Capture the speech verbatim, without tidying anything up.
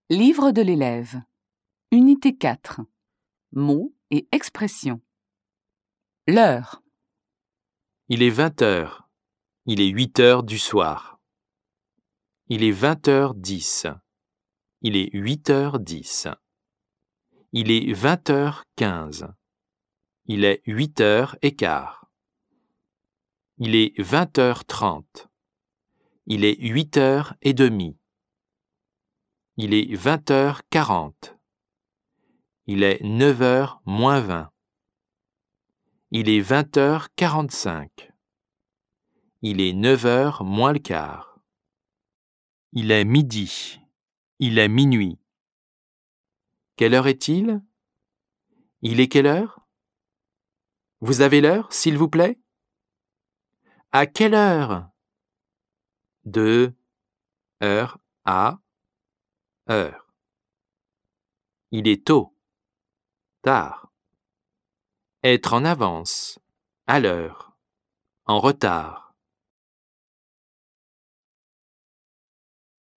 Livre de l'élève. Unité quatre. Mots et expressions. L'heure. Il est vingt heures. Il est huit heures du soir. Il est vingt heures dix. Il est huit heures dix. Il est vingt heures quinze. Il est huit heures et quart. Il est vingt heures trente. Il est huit heures et demie. Il est vingt heures quarante. Il est neuf heures moins vingt. Il est vingt heures quarante-cinq. Il est neuf heures moins le quart. Il est midi. Il est minuit. Quelle heure est-il? Il est quelle heure? Vous avez l'heure, s'il vous plaît? À quelle heure? De heure à heure. Il est tôt. Tard. Être en avance. À l'heure. En retard.